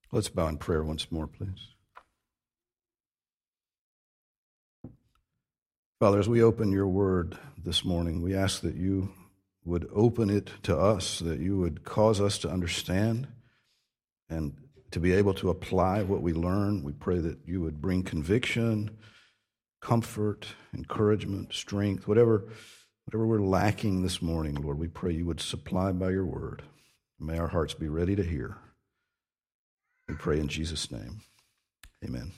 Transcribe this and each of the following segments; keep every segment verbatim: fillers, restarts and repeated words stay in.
Let's bow in prayer once more, please. Father, as we open your word this morning, we ask that you would open it to us, that you would cause us to understand and to be able to apply what we learn. We pray that you would bring conviction, comfort, encouragement, strength, whatever, whatever we're lacking this morning, Lord, we pray you would supply by your word. May our hearts be ready to hear. We pray in Jesus' name. Amen.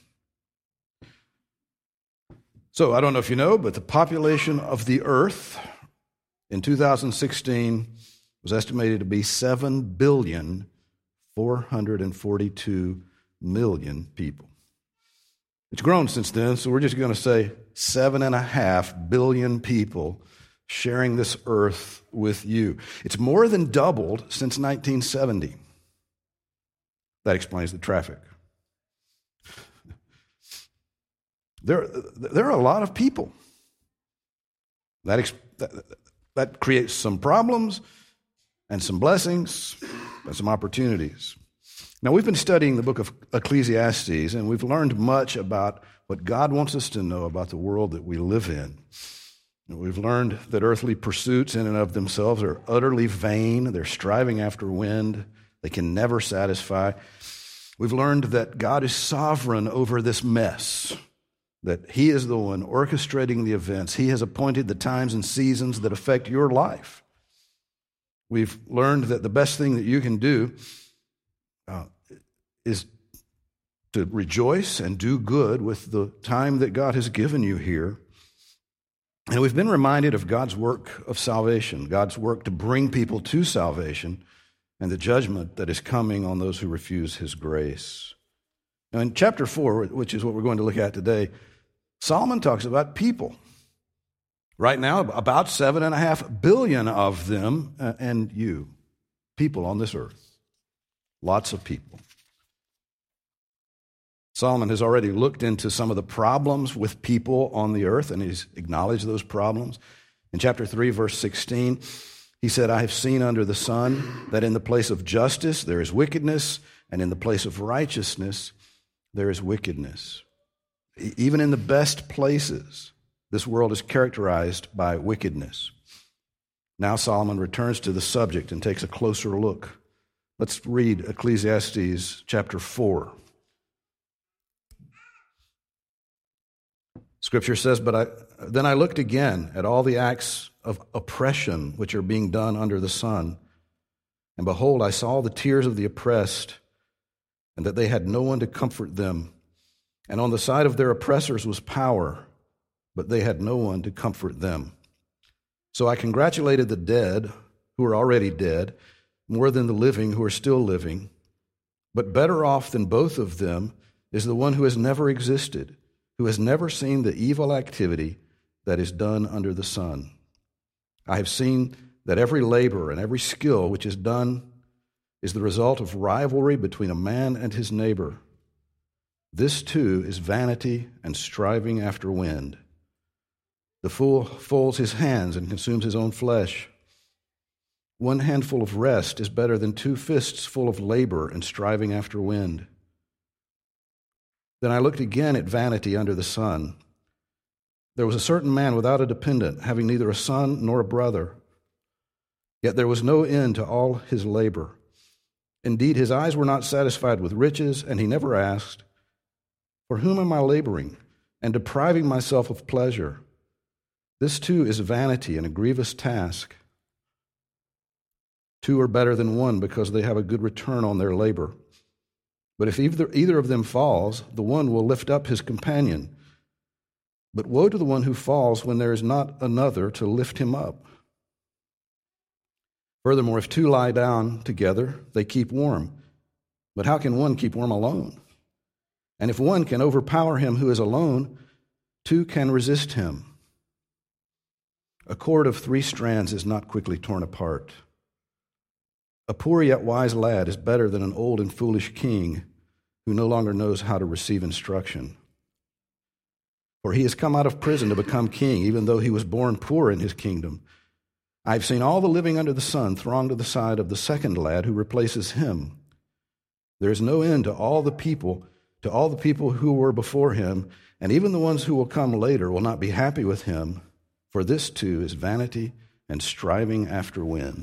So I don't know if you know, but the population of the earth in two thousand sixteen was estimated to be seven billion, four hundred forty-two million people. It's grown since then, so we're just going to say seven and a half billion people sharing this earth with you. It's more than doubled since nineteen seventy. That explains the traffic. There, there are a lot of people. That, ex, that, that creates some problems and some blessings and some opportunities. Now, we've been studying the book of Ecclesiastes, and we've learned much about what God wants us to know about the world that we live in. We've learned that earthly pursuits in and of themselves are utterly vain. They're striving after wind. They can never satisfy. We've learned that God is sovereign over this mess, that he is the one orchestrating the events. He has appointed the times and seasons that affect your life. We've learned that the best thing that you can do uh, is to rejoice and do good with the time that God has given you here. And we've been reminded of God's work of salvation, God's work to bring people to salvation, and the judgment that is coming on those who refuse his grace. Now, in chapter four, which is what we're going to look at today, Solomon talks about people. Right now, about seven and a half billion of them, uh, and you, people on this earth. Lots of people. Solomon has already looked into some of the problems with people on the earth, and he's acknowledged those problems. In chapter three, verse sixteen, he said, I have seen under the sun that in the place of justice there is wickedness, and in the place of righteousness there is wickedness. Even in the best places, this world is characterized by wickedness. Now Solomon returns to the subject and takes a closer look. Let's read Ecclesiastes chapter four. Scripture says, But I, then I looked again at all the acts of oppression which are being done under the sun. And behold, I saw the tears of the oppressed, and that they had no one to comfort them. And on the side of their oppressors was power, but they had no one to comfort them. So I congratulated the dead, who are already dead, more than the living who are still living. But better off than both of them is the one who has never existed, who has never seen the evil activity that is done under the sun. I have seen that every labor and every skill which is done is the result of rivalry between a man and his neighbor. This too is vanity and striving after wind. The fool folds his hands and consumes his own flesh. One handful of rest is better than two fists full of labor and striving after wind. Then I looked again at vanity under the sun. There was a certain man without a dependent, having neither a son nor a brother. Yet there was no end to all his labor. Indeed, his eyes were not satisfied with riches, and he never asked, For whom am I laboring and depriving myself of pleasure? This too is vanity and a grievous task. Two are better than one because they have a good return on their labor. But if either, either of them falls, the one will lift up his companion. But woe to the one who falls when there is not another to lift him up. Furthermore, if two lie down together, they keep warm. But how can one keep warm alone? And if one can overpower him who is alone, two can resist him. A cord of three strands is not quickly torn apart. A poor yet wise lad is better than an old and foolish king who no longer knows how to receive instruction. For he has come out of prison to become king, even though he was born poor in his kingdom. I have seen all the living under the sun throng to the side of the second lad who replaces him. There is no end to all the people, to all the people who were before him, and even the ones who will come later will not be happy with him, for this too is vanity and striving after wind.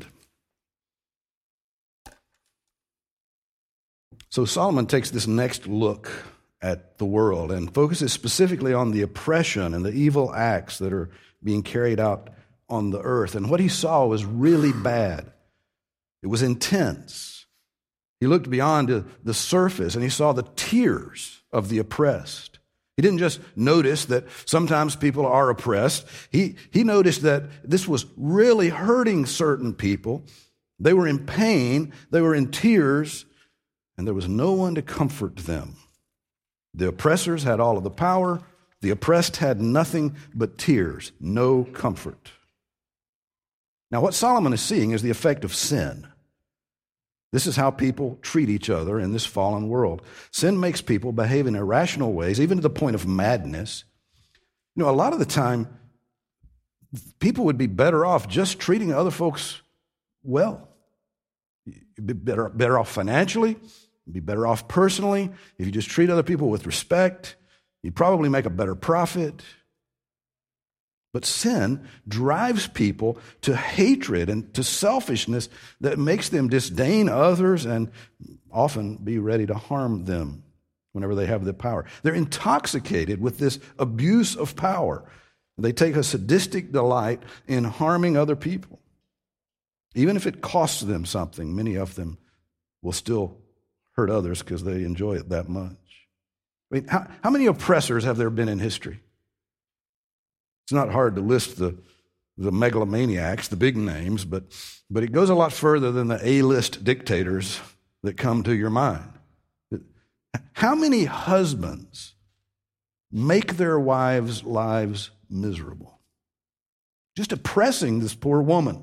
So Solomon takes this next look at the world and focuses specifically on the oppression and the evil acts that are being carried out on the earth. And what he saw was really bad. It was intense. He looked beyond the surface and he saw the tears of the oppressed. He didn't just notice that sometimes people are oppressed. He, he noticed that this was really hurting certain people. They were in pain, they were in tears, and there was no one to comfort them. The oppressors had all of the power. The oppressed had nothing but tears, no comfort. Now, what Solomon is seeing is the effect of sin. This is how people treat each other in this fallen world. Sin makes people behave in irrational ways, even to the point of madness. You know, a lot of the time, people would be better off just treating other folks well. You'd be better, better off financially. You'd be better off personally. If you just treat other people with respect, you'd probably make a better profit. But sin drives people to hatred and to selfishness that makes them disdain others and often be ready to harm them whenever they have the power. They're intoxicated with this abuse of power. They take a sadistic delight in harming other people. Even if it costs them something, many of them will still hurt others because they enjoy it that much. I mean, how, how many oppressors have there been in history? It's not hard to list the, the megalomaniacs, the big names, but, but it goes a lot further than the A-list dictators that come to your mind. How many husbands make their wives' lives miserable? Just oppressing this poor woman.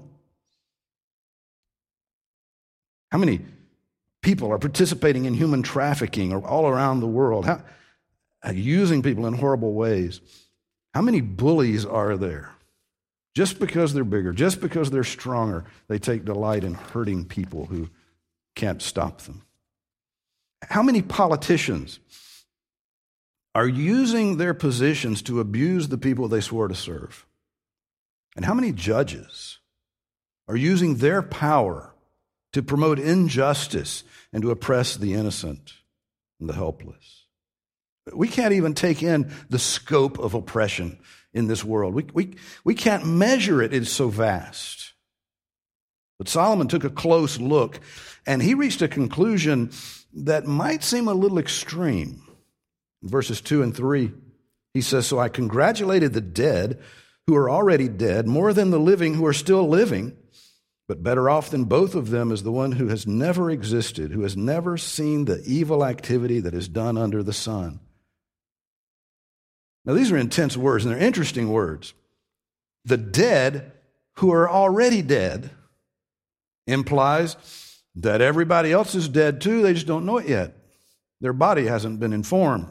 How many people are participating in human trafficking all around the world, how, using people in horrible ways? How many bullies are there? Just because they're bigger, just because they're stronger, they take delight in hurting people who can't stop them. How many politicians are using their positions to abuse the people they swore to serve? And how many judges are using their power to promote injustice and to oppress the innocent and the helpless? We can't even take in the scope of oppression in this world. We, we, we can't measure it. It's so vast. But Solomon took a close look, and he reached a conclusion that might seem a little extreme. In verses two and three, he says, "So I congratulated the dead who are already dead more than the living who are still living. But better off than both of them is the one who has never existed, who has never seen the evil activity that is done under the sun." Now, these are intense words, and they're interesting words. The dead who are already dead implies that everybody else is dead too. They just don't know it yet. Their body hasn't been informed.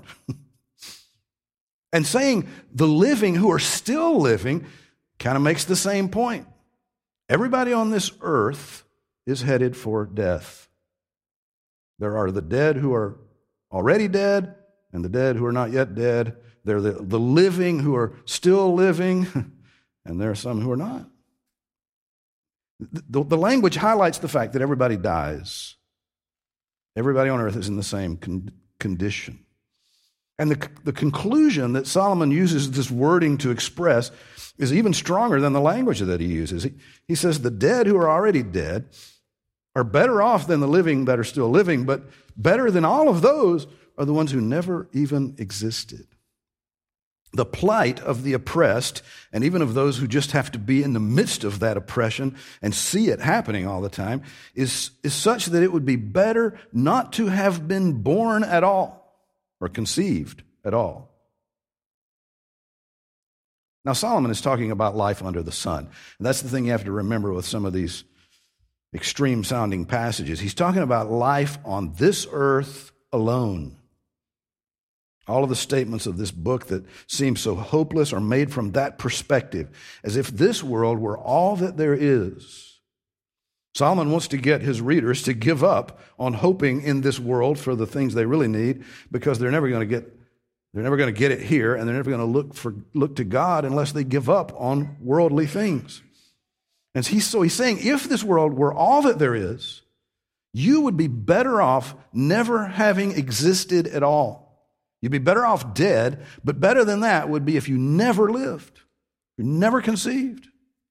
And saying the living who are still living kind of makes the same point. Everybody on this earth is headed for death. There are the dead who are already dead and the dead who are not yet dead. There are the, the living who are still living, and there are some who are not. The, the language highlights the fact that everybody dies. Everybody on earth is in the same con- condition. And the, the conclusion that Solomon uses this wording to express is even stronger than the language that he uses. He, he says the dead who are already dead are better off than the living that are still living, but better than all of those are the ones who never even existed. The plight of the oppressed, and even of those who just have to be in the midst of that oppression and see it happening all the time, is, is such that it would be better not to have been born at all or conceived at all. Now, Solomon is talking about life under the sun. And that's the thing you have to remember with some of these extreme-sounding passages. He's talking about life on this earth alone. All of the statements of this book that seem so hopeless are made from that perspective, as if this world were all that there is. Solomon wants to get his readers to give up on hoping in this world for the things they really need, because they're never going to get they're never going to get it here, and they're never going to look for look to God unless they give up on worldly things. And he's, so he's saying, if this world were all that there is, you would be better off never having existed at all. You'd be better off dead, but better than that would be if you never lived, you never conceived.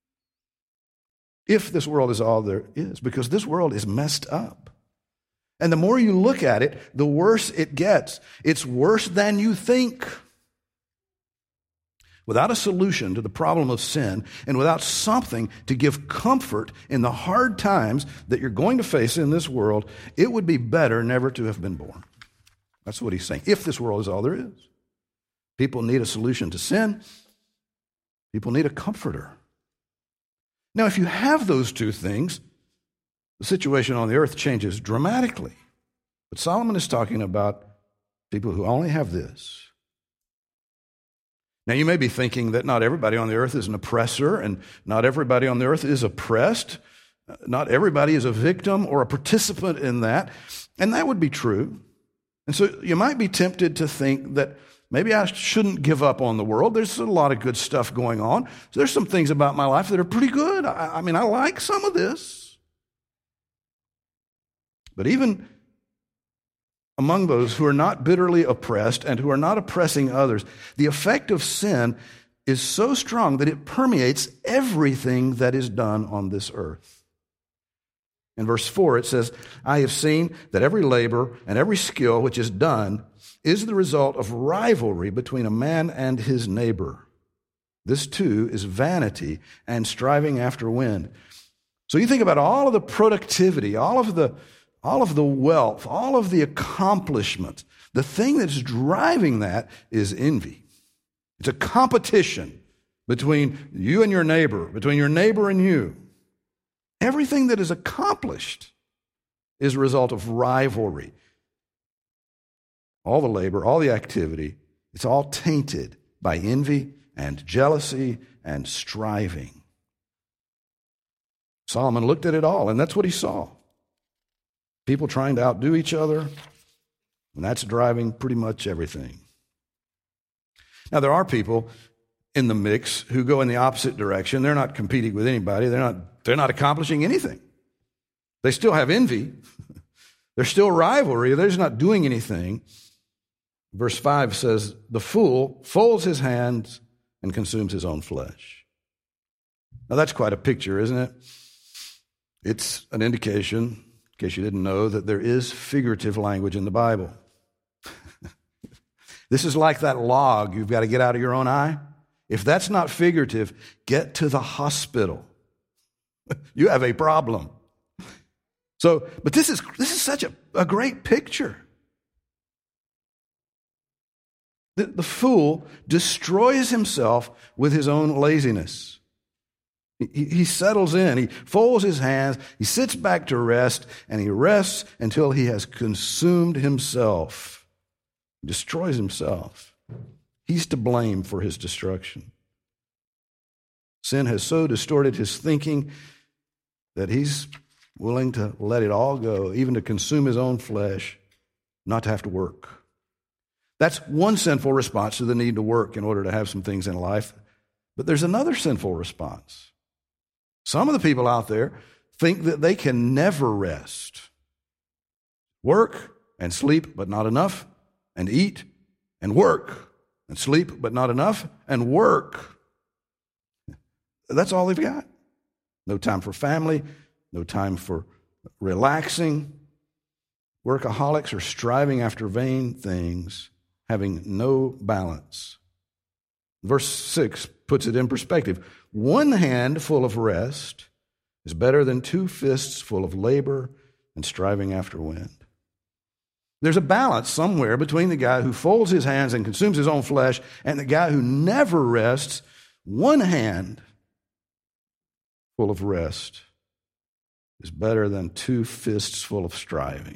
If this world is all there is, because this world is messed up. And the more you look at it, the worse it gets. It's worse than you think. Without a solution to the problem of sin, and without something to give comfort in the hard times that you're going to face in this world, it would be better never to have been born. That's what he's saying. If this world is all there is. People need a solution to sin. People need a comforter. Now, if you have those two things, the situation on the earth changes dramatically. But Solomon is talking about people who only have this. Now, you may be thinking that not everybody on the earth is an oppressor, and not everybody on the earth is oppressed. Not everybody is a victim or a participant in that, and that would be true. And so you might be tempted to think that maybe I shouldn't give up on the world. There's a lot of good stuff going on. So there's some things about my life that are pretty good. I, I mean, I like some of this. But even among those who are not bitterly oppressed and who are not oppressing others, the effect of sin is so strong that it permeates everything that is done on this earth. In verse four, it says, I have seen that every labor and every skill which is done is the result of rivalry between a man and his neighbor. This too is vanity and striving after wind. So you think about all of the productivity, all of the, all of the wealth, all of the accomplishments. The thing that's driving that is envy. It's a competition between you and your neighbor, between your neighbor and you. Everything that is accomplished is a result of rivalry. All the labor, all the activity, it's all tainted by envy and jealousy and striving. Solomon looked at it all, and that's what he saw. People trying to outdo each other, and that's driving pretty much everything. Now, there are people in the mix who go in the opposite direction. They're not competing with anybody. They're not, they're not accomplishing anything. They still have envy. There's still rivalry. They're just not doing anything. Verse five says, the fool folds his hands and consumes his own flesh. Now, that's quite a picture, isn't it? It's an indication, in case you didn't know, that there is figurative language in the Bible. This is like that log you've got to get out of your own eye. If that's not figurative, get to the hospital. You have a problem. So, but this is this is such a, a great picture. The, the fool destroys himself with his own laziness. He, he settles in, he folds his hands, he sits back to rest, and he rests until he has consumed himself. He destroys himself. He's to blame for his destruction. Sin has so distorted his thinking that he's willing to let it all go, even to consume his own flesh, not to have to work. That's one sinful response to the need to work in order to have some things in life. But there's another sinful response. Some of the people out there think that they can never rest. Work and sleep, but not enough, and eat and work. And sleep, but not enough, and work. That's all they've got. No time for family, no time for relaxing. Workaholics are striving after vain things, having no balance. Verse six puts it in perspective. One hand full of rest is better than two fists full of labor and striving after wind. There's a balance somewhere between the guy who folds his hands and consumes his own flesh and the guy who never rests. One hand full of rest is better than two fists full of striving.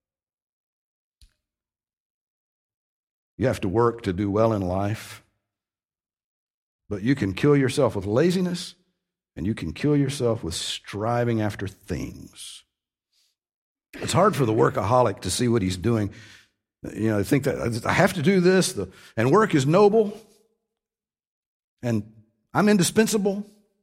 You have to work to do well in life, but you can kill yourself with laziness and you can kill yourself with striving after things. It's hard for the workaholic to see what he's doing. You know, think that I have to do this, the, and work is noble, and I'm indispensable.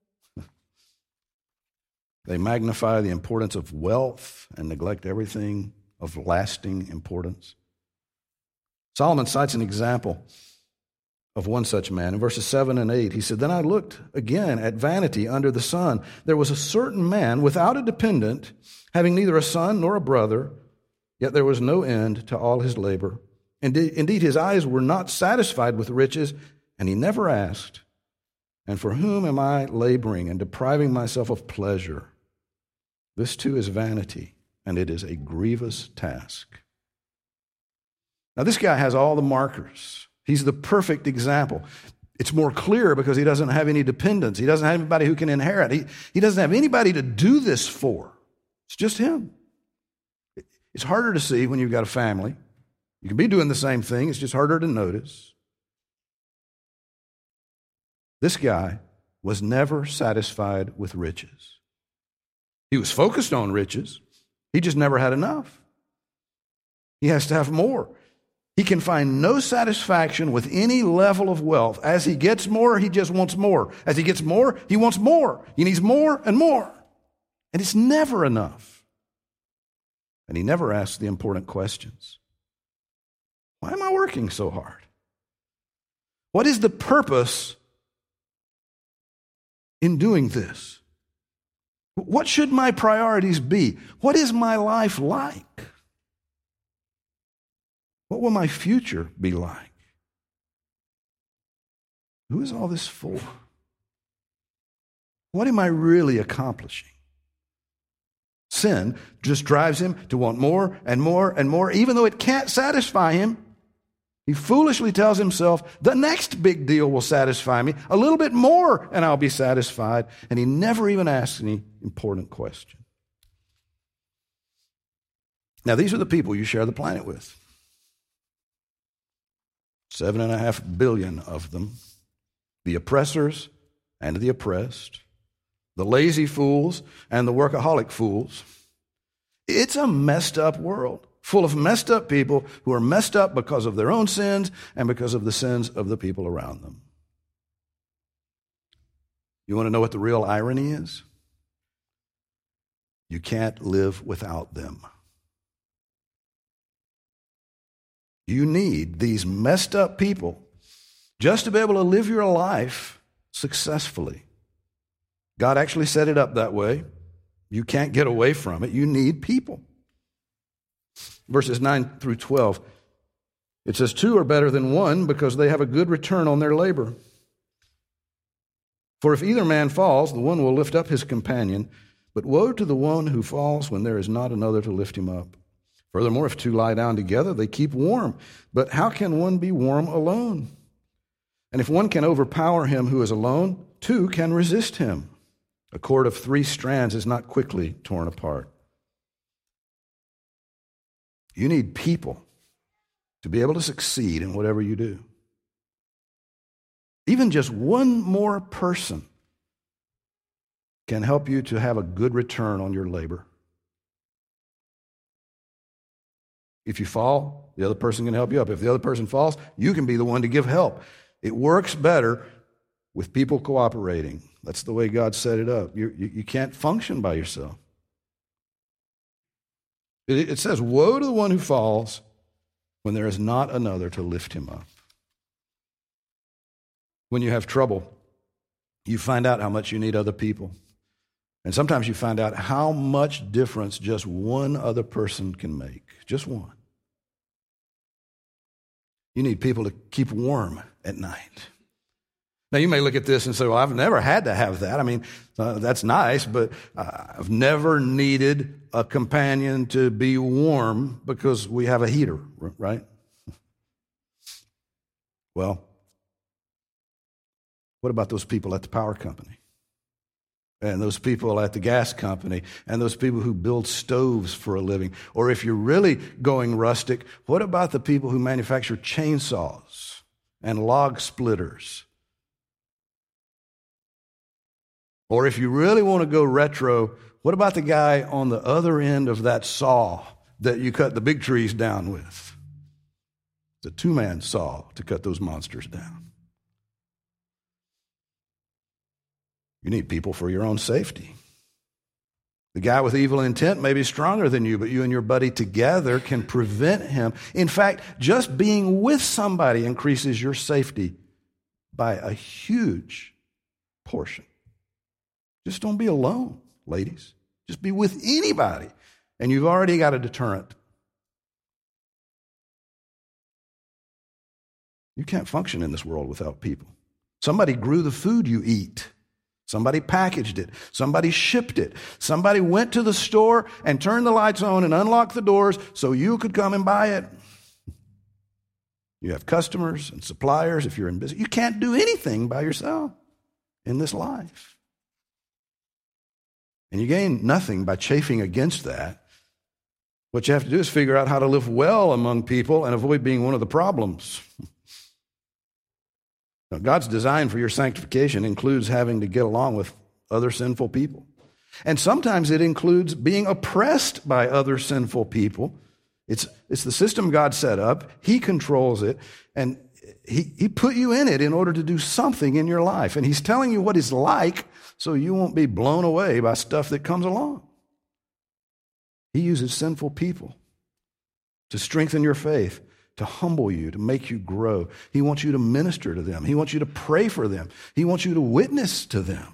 They magnify the importance of wealth and neglect everything of lasting importance. Solomon cites an example of one such man. In verses seven and eight, he said, "Then I looked again at vanity under the sun. There was a certain man without a dependent, having neither a son nor a brother, yet there was no end to all his labor. Indeed, indeed, his eyes were not satisfied with riches, and he never asked, 'And for whom am I laboring and depriving myself of pleasure?' This too is vanity, and it is a grievous task." Now, this guy has all the markers. He's the perfect example. It's more clear because he doesn't have any dependents. He doesn't have anybody who can inherit. He, he doesn't have anybody to do this for. It's just him. It's harder to see when you've got a family. You can be doing the same thing. It's just harder to notice. This guy was never satisfied with riches. He was focused on riches. He just never had enough. He has to have more. He can find no satisfaction with any level of wealth. As he gets more, he just wants more. As he gets more, he wants more. He needs more and more. And it's never enough. And he never asks the important questions. Why am I working so hard? What is the purpose in doing this? What should my priorities be? What is my life like? What will my future be like? Who is all this for? What am I really accomplishing? Sin just drives him to want more and more and more, even though it can't satisfy him. He foolishly tells himself, the next big deal will satisfy me. A little bit more and I'll be satisfied. And he never even asks any important question. Now, these are the people you share the planet with. Seven and a half billion of them. The oppressors and the oppressed. The lazy fools and the workaholic fools. It's a messed up world, full of messed up people who are messed up because of their own sins and because of the sins of the people around them. You want to know what the real irony is? You can't live without them. You need these messed up people just to be able to live your life successfully. God actually set it up that way. You can't get away from it. You need people. Verses nine through twelve, it says, two are better than one because they have a good return on their labor. For if either man falls, the one will lift up his companion, but woe to the one who falls when there is not another to lift him up. Furthermore, if two lie down together, they keep warm. But how can one be warm alone? And if one can overpower him who is alone, two can resist him. A cord of three strands is not quickly torn apart. You need people to be able to succeed in whatever you do. Even just one more person can help you to have a good return on your labor. If you fall, the other person can help you up. If the other person falls, you can be the one to give help. It works better with people cooperating. That's the way God set it up. You, you, you can't function by yourself. It, it says, woe to the one who falls when there is not another to lift him up. When you have trouble, you find out how much you need other people. And sometimes you find out how much difference just one other person can make. Just one. You need people to keep warm at night. Now, you may look at this and say, well, I've never had to have that. I mean, uh, that's nice, but uh, I've never needed a companion to be warm because we have a heater, right? Well, what about those people at the power company? And those people at the gas company, and those people who build stoves for a living? Or if you're really going rustic, what about the people who manufacture chainsaws and log splitters? Or if you really want to go retro, what about the guy on the other end of that saw that you cut the big trees down with? It's a two-man saw to cut those monsters down. You need people for your own safety. The guy with evil intent may be stronger than you, but you and your buddy together can prevent him. In fact, just being with somebody increases your safety by a huge portion. Just don't be alone, ladies. Just be with anybody, and you've already got a deterrent. You can't function in this world without people. Somebody grew the food you eat. Somebody packaged it. Somebody shipped it. Somebody went to the store and turned the lights on and unlocked the doors so you could come and buy it. You have customers and suppliers if you're in business. You can't do anything by yourself in this life. And you gain nothing by chafing against that. What you have to do is figure out how to live well among people and avoid being one of the problems. Now, God's design for your sanctification includes having to get along with other sinful people. And sometimes it includes being oppressed by other sinful people. It's, it's the system God set up. He controls it. And he, he put you in it in order to do something in your life. And He's telling you what it's like so you won't be blown away by stuff that comes along. He uses sinful people to strengthen your faith, to humble you, to make you grow. He wants you to minister to them. He wants you to pray for them. He wants you to witness to them.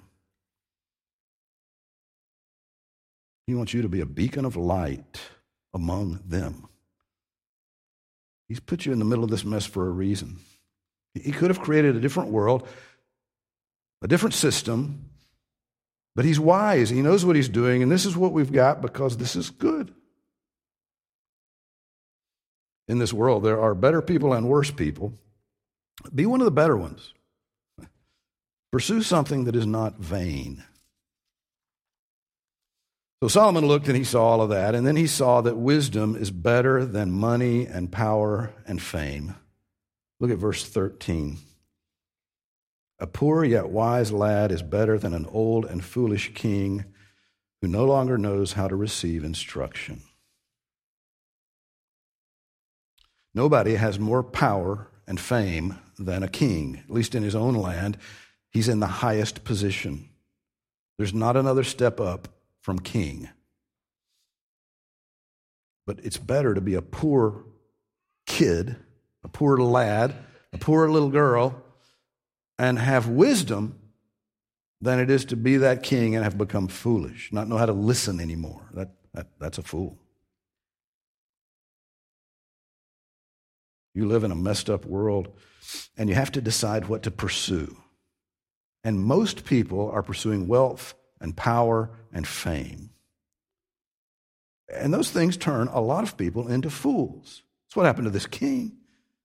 He wants you to be a beacon of light among them. He's put you in the middle of this mess for a reason. He could have created a different world, a different system, but He's wise. He knows what He's doing, and this is what we've got because this is good. In this world, there are better people and worse people. Be one of the better ones. Pursue something that is not vain. So Solomon looked and he saw all of that, and then he saw that wisdom is better than money and power and fame. Look at verse thirteen. A poor yet wise lad is better than an old and foolish king who no longer knows how to receive instruction. Nobody has more power and fame than a king, at least in his own land. He's in the highest position. There's not another step up from king. But it's better to be a poor kid, a poor lad, a poor little girl, and have wisdom than it is to be that king and have become foolish, not know how to listen anymore. That, that that's a fool. You live in a messed up world, and you have to decide what to pursue. And most people are pursuing wealth and power and fame. And those things turn a lot of people into fools. That's what happened to this king.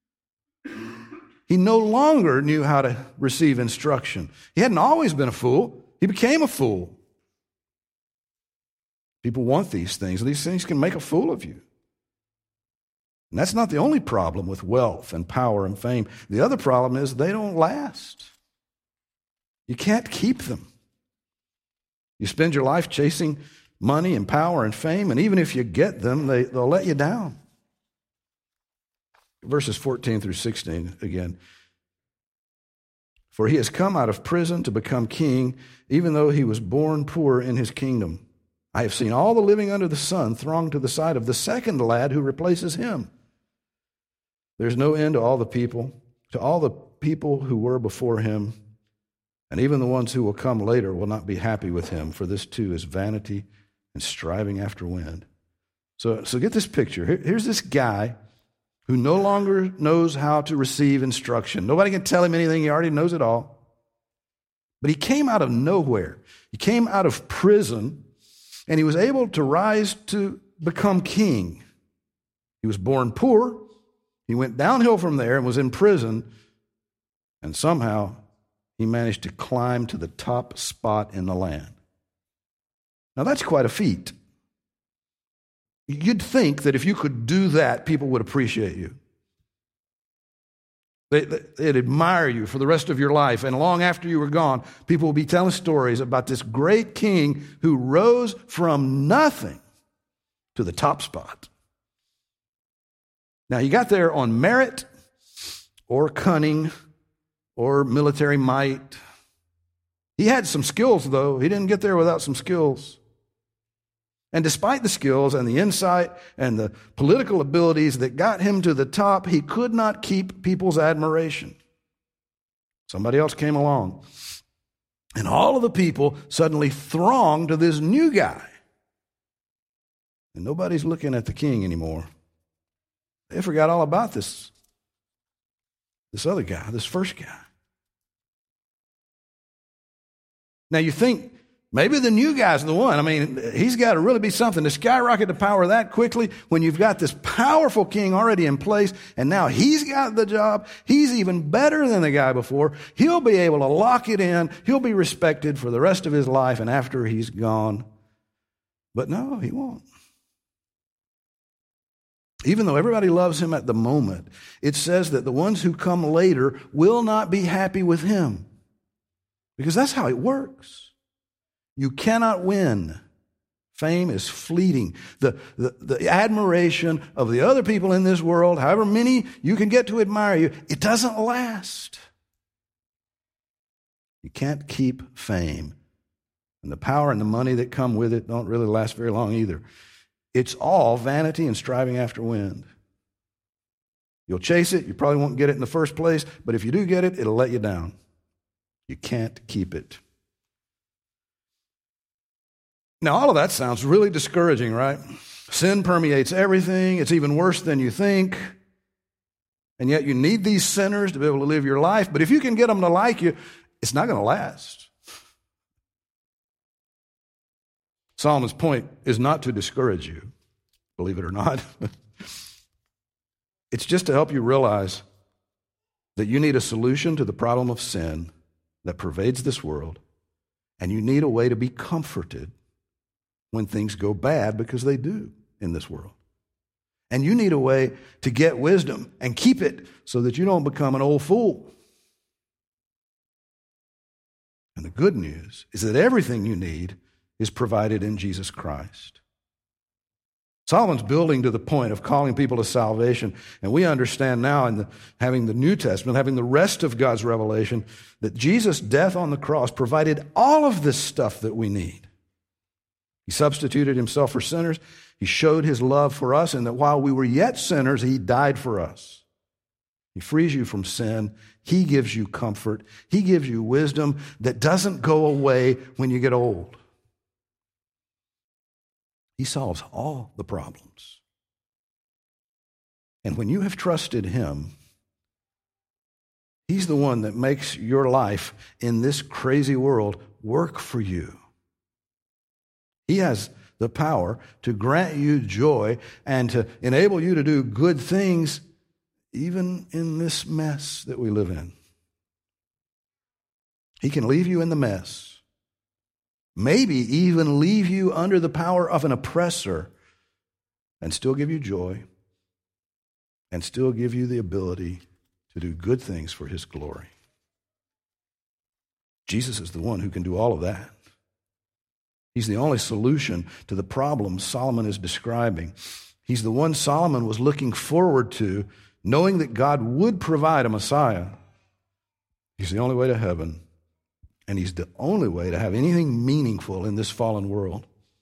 He no longer knew how to receive instruction. He hadn't always been a fool. He became a fool. People want these things, and these things can make a fool of you. And that's not the only problem with wealth and power and fame. The other problem is they don't last. You can't keep them. You spend your life chasing money and power and fame, and even if you get them, they, they'll let you down. Verses fourteen through sixteen again. For he has come out of prison to become king, even though he was born poor in his kingdom. I have seen all the living under the sun throng to the side of the second lad who replaces him. There's no end to all the people, to all the people who were before him, and even the ones who will come later will not be happy with him, for this too is vanity and striving after wind. So, so get this picture. Here, here's this guy who no longer knows how to receive instruction. Nobody can tell him anything. He already knows it all. But he came out of nowhere. He came out of prison, and he was able to rise to become king. He was born poor. He went downhill from there and was in prison, and somehow he managed to climb to the top spot in the land. Now, that's quite a feat. You'd think that if you could do that, people would appreciate you. They, they, they'd admire you for the rest of your life. And long after you were gone, people will be telling stories about this great king who rose from nothing to the top spot. Now, he got there on merit or cunning or military might. He had some skills, though. He didn't get there without some skills. And despite the skills and the insight and the political abilities that got him to the top, he could not keep people's admiration. Somebody else came along. And all of the people suddenly thronged to this new guy. And nobody's looking at the king anymore. They forgot all about this, this other guy, this first guy. Now you think, maybe the new guy's the one. I mean, he's got to really be something to skyrocket to power that quickly when you've got this powerful king already in place, and now he's got the job. He's even better than the guy before. He'll be able to lock it in. He'll be respected for the rest of his life and after he's gone. But no, he won't. Even though everybody loves him at the moment, it says that the ones who come later will not be happy with him. Because that's how it works. You cannot win. Fame is fleeting. The, the, the admiration of the other people in this world, however many you can get to admire you, it doesn't last. You can't keep fame. And the power and the money that come with it don't really last very long either. It's all vanity and striving after wind. You'll chase it. You probably won't get it in the first place. But if you do get it, it'll let you down. You can't keep it. Now, all of that sounds really discouraging, right? Sin permeates everything. It's even worse than you think. And yet you need these sinners to be able to live your life. But if you can get them to like you, it's not going to last. Solomon's point is not to discourage you, believe it or not. It's just to help you realize that you need a solution to the problem of sin that pervades this world, and you need a way to be comforted when things go bad, because they do in this world. And you need a way to get wisdom and keep it so that you don't become an old fool. And the good news is that everything you need is provided in Jesus Christ. Solomon's building to the point of calling people to salvation, and we understand now in the, having the New Testament, having the rest of God's revelation, that Jesus' death on the cross provided all of this stuff that we need. He substituted himself for sinners. He showed his love for us, and that while we were yet sinners, he died for us. He frees you from sin. He gives you comfort. He gives you wisdom that doesn't go away when you get old. He solves all the problems. And when you have trusted him, he's the one that makes your life in this crazy world work for you. He has the power to grant you joy and to enable you to do good things even in this mess that we live in. He can leave you in the mess. Maybe even leave you under the power of an oppressor and still give you joy and still give you the ability to do good things for his glory. Jesus is the one who can do all of that. He's the only solution to the problem Solomon is describing. He's the one Solomon was looking forward to, knowing that God would provide a Messiah. He's the only way to heaven. And he's the only way to have anything meaningful in this fallen world.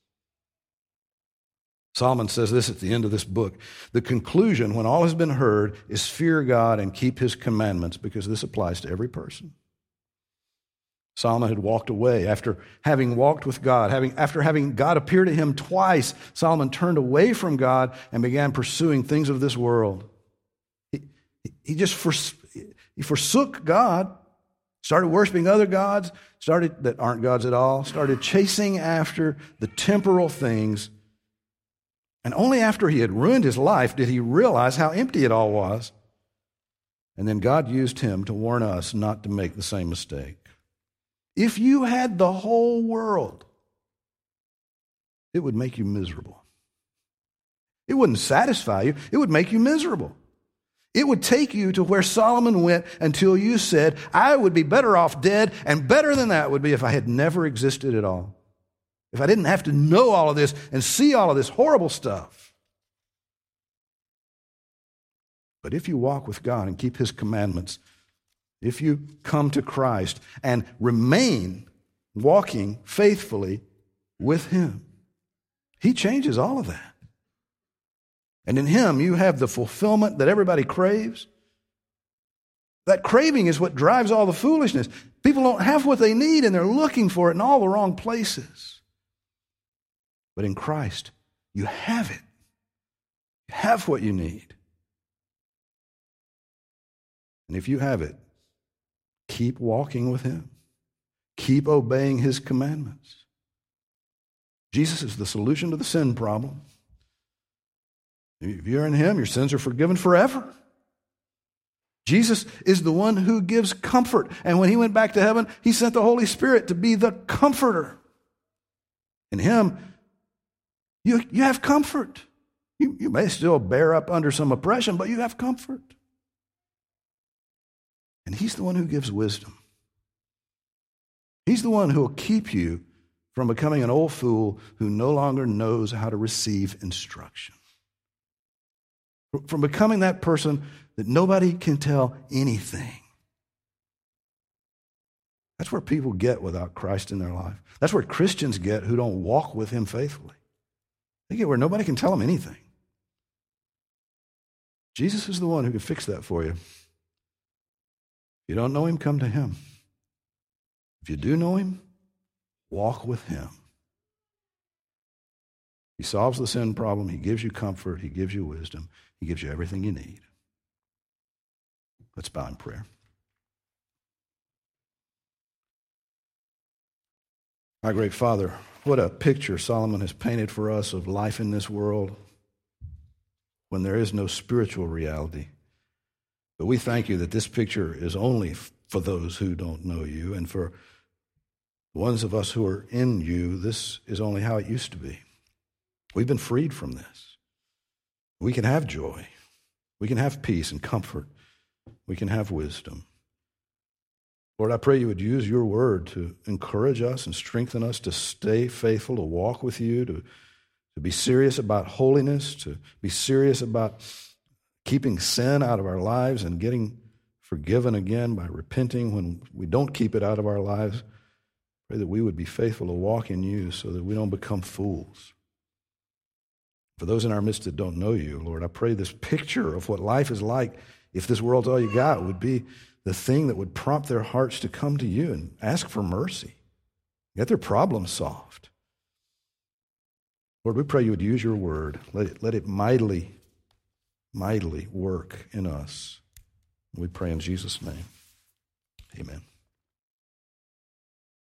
Solomon says this at the end of this book. The conclusion, when all has been heard, is fear God and keep his commandments, because this applies to every person. Solomon had walked away after having walked with God. Having, after having God appear to him twice, Solomon turned away from God and began pursuing things of this world. He, he just fors- he forsook God. Started worshiping other gods, started that aren't gods at all, started chasing after the temporal things. And only after he had ruined his life did he realize how empty it all was. And then God used him to warn us not to make the same mistake. If you had the whole world, it would make you miserable. It wouldn't satisfy you. It would make you miserable. It would take you to where Solomon went until you said, I would be better off dead, and better than that would be if I had never existed at all. If I didn't have to know all of this and see all of this horrible stuff. But if you walk with God and keep His commandments, if you come to Christ and remain walking faithfully with Him, He changes all of that. And in Him, you have the fulfillment that everybody craves. That craving is what drives all the foolishness. People don't have what they need, and they're looking for it in all the wrong places. But in Christ, you have it. You have what you need. And if you have it, keep walking with Him. Keep obeying His commandments. Jesus is the solution to the sin problem. If you're in Him, your sins are forgiven forever. Jesus is the one who gives comfort. And when He went back to heaven, He sent the Holy Spirit to be the comforter. In Him, you, you have comfort. You, you may still bear up under some oppression, but you have comfort. And He's the one who gives wisdom. He's the one who will keep you from becoming an old fool who no longer knows how to receive instruction. From becoming that person that nobody can tell anything. That's where people get without Christ in their life. That's where Christians get who don't walk with Him faithfully. They get where nobody can tell them anything. Jesus is the one who can fix that for you. If you don't know Him, come to Him. If you do know Him, walk with Him. He solves the sin problem. He gives you comfort. He gives you wisdom. He gives you everything you need. Let's bow in prayer. Our great Father, what a picture Solomon has painted for us of life in this world when there is no spiritual reality. But we thank You that this picture is only for those who don't know You, and for the ones of us who are in You, this is only how it used to be. We've been freed from this. We can have joy. We can have peace and comfort. We can have wisdom. Lord, I pray You would use Your word to encourage us and strengthen us to stay faithful, to walk with You, to, to be serious about holiness, to be serious about keeping sin out of our lives and getting forgiven again by repenting when we don't keep it out of our lives. Pray that we would be faithful to walk in You so that we don't become fools. For those in our midst that don't know You, Lord, I pray this picture of what life is like if this world's all You got would be the thing that would prompt their hearts to come to You and ask for mercy, get their problems solved. Lord, we pray You would use Your word. Let it, let it mightily, mightily work in us. We pray in Jesus' name. Amen.